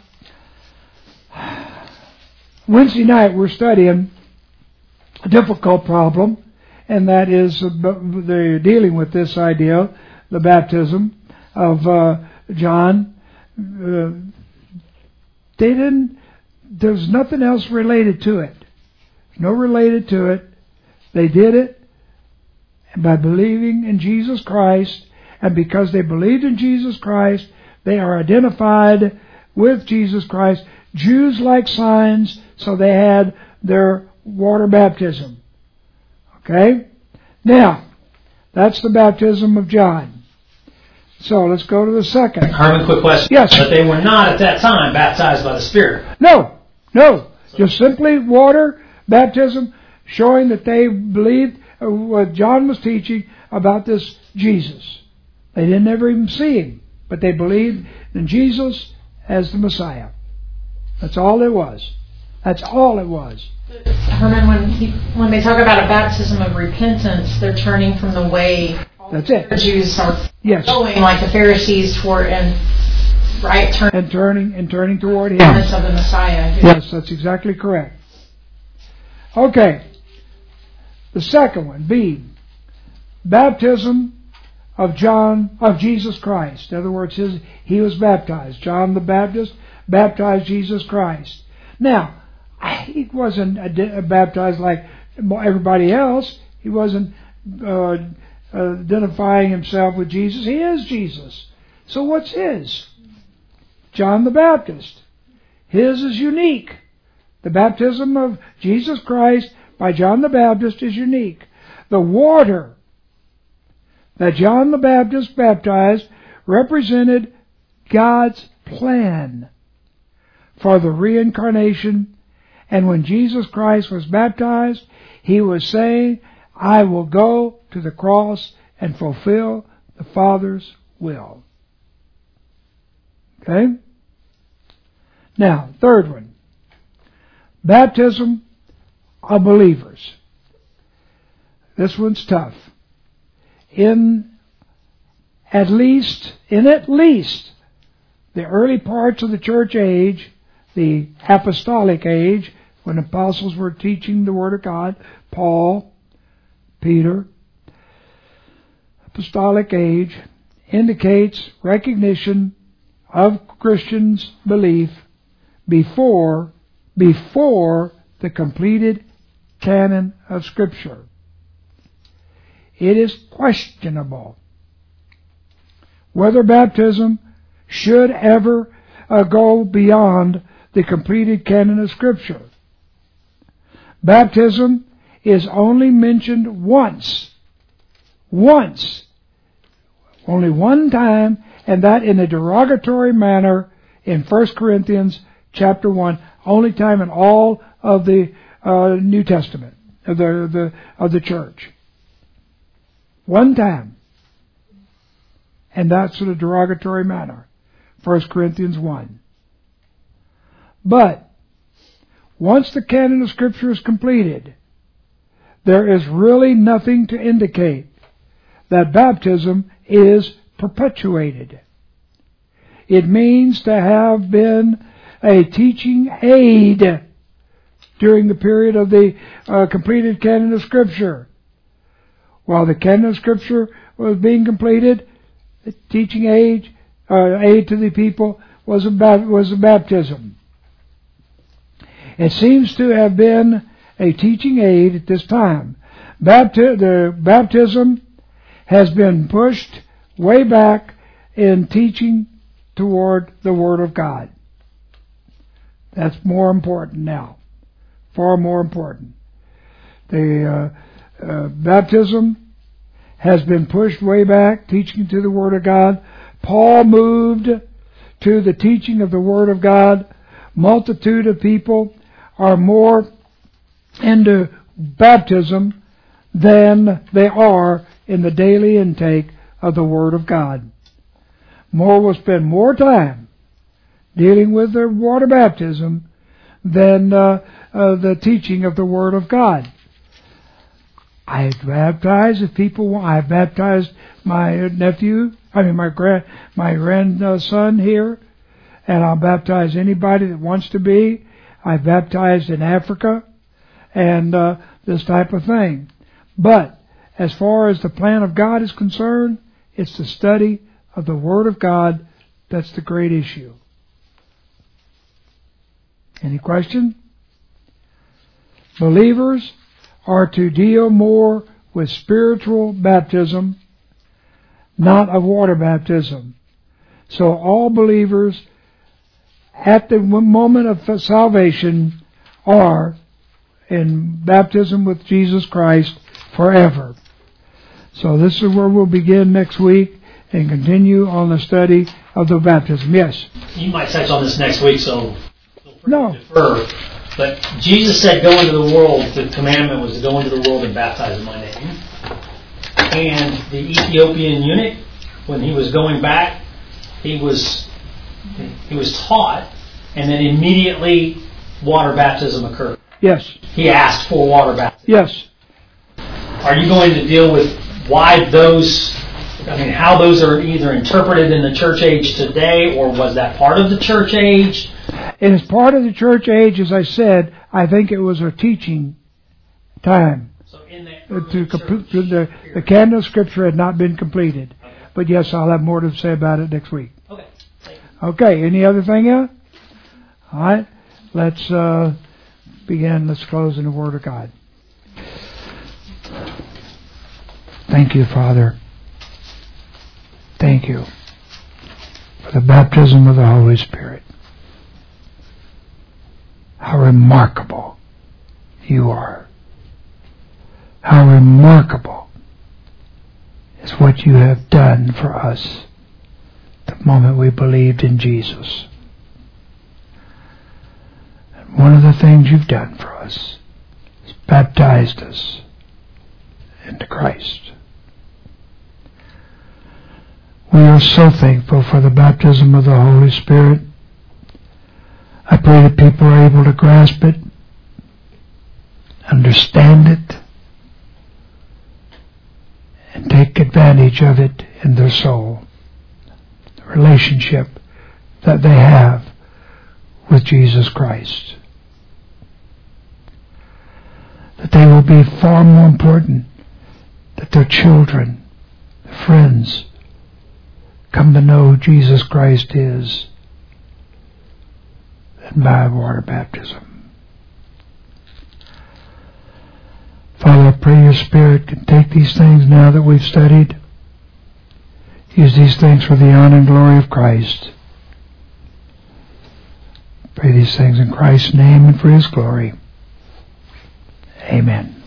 Wednesday night we're studying a difficult problem, and that is they're dealing with this idea, the baptism of uh, John. Uh, they didn't. There's nothing else related to it. No related to it. They did it by believing in Jesus Christ, and because they believed in Jesus Christ, they are identified with Jesus Christ. Jews like signs, so they had their water baptism. Okay? Now, that's the baptism of John. So let's go to the second. Herman, quick question. Yes. But they were not at that time baptized by the Spirit. No, no. Just simply water baptism, showing that they believed what John was teaching about this Jesus. They didn't ever even see him, but they believed in Jesus as the Messiah. That's all it was. That's all it was. Herman, when he, when they talk about a baptism of repentance, they're turning from the way That's it. the Jews are Yes. going, like the Pharisees toward and right turn And turning and turning toward him. repentance of the Messiah. Yes, that's exactly correct. Okay. The second one, B. Baptism of John, of Jesus Christ. In other words, his, he was baptized. John the Baptist baptized Jesus Christ. Now, he wasn't baptized like everybody else. He wasn't uh, identifying himself with Jesus. He is Jesus. So what's his? John the Baptist. His is unique. The baptism of Jesus Christ by John the Baptist is unique. The water that John the Baptist baptized represented God's plan for the reincarnation. And when Jesus Christ was baptized, he was saying, I will go to the cross and fulfill the Father's will. Okay? Now, third one. Baptism of believers. This one's tough. In at least, in at least the early parts of the church age, the apostolic age, when apostles were teaching the Word of God, Paul, Peter, apostolic age indicates recognition of Christians' belief before before the completed canon of Scripture. It is questionable whether baptism should ever uh, go beyond the completed canon of Scripture. Baptism is only mentioned once. Once. Only one time, and that in a derogatory manner in First Corinthians chapter one. Only time in all of the uh, New Testament, of the, the, of the church. One time. And that's in a derogatory manner. First Corinthians one. But, once the canon of Scripture is completed, there is really nothing to indicate that baptism is perpetuated. It means to have been a teaching aid during the period of the uh, completed canon of Scripture. While the canon of Scripture was being completed, the teaching aid, uh, aid to the people was a, was a baptism. It seems to have been a teaching aid at this time. Bapti- the baptism has been pushed way back in teaching toward the Word of God. That's more important now. Far more important. The uh, uh, baptism has been pushed way back, teaching to the Word of God. Paul moved to the teaching of the Word of God. Multitude of people are more into baptism than they are in the daily intake of the Word of God. more will spend more time dealing with their water baptism than uh, uh, the teaching of the Word of God. I baptize if people want. I baptized my nephew, I mean my grand, my grandson here, and I'll baptize anybody that wants to be. I baptized in Africa, and uh, this type of thing. But as far as the plan of God is concerned, it's the study of the Word of God that's the great issue. Any question? Believers are to deal more with spiritual baptism, not of water baptism. So all believers at the moment of salvation are in baptism with Jesus Christ forever. So this is where we'll begin next week and continue on the study of the baptism. Yes? You might touch on this next week, so feel free no. to defer. But Jesus said, go into the world. The commandment was to go into the world and baptize in my name. And the Ethiopian eunuch, when he was going back, he was he was taught, and then immediately water baptism occurred. Yes. He asked for water baptism. Yes. Are you going to deal with why those, I mean, how those are either interpreted in the church age today, or was that part of the church age? It is part of the church age, as I said. I think it was a teaching time. So in the, to complete, to the, the canon of Scripture had not been completed. Okay. But yes, I'll have more to say about it next week. Okay. Okay, any other thing else? All right, let's uh, begin. Let's close in the Word of God. Thank you, Father. Thank you for the baptism of the Holy Spirit. How remarkable you are. How remarkable is what you have done for us the moment we believed in Jesus. And one of the things you've done for us is baptized us into Christ. We are so thankful for the baptism of the Holy Spirit. I pray that people are able to grasp it, understand it, and take advantage of it in their soul. The relationship that they have with Jesus Christ. That they will be far more important, that their children, their friends, come to know who Jesus Christ is than by water baptism. Father, I pray your Spirit can take these things now that we've studied, use these things for the honor and glory of Christ. Pray these things in Christ's name and for His glory. Amen.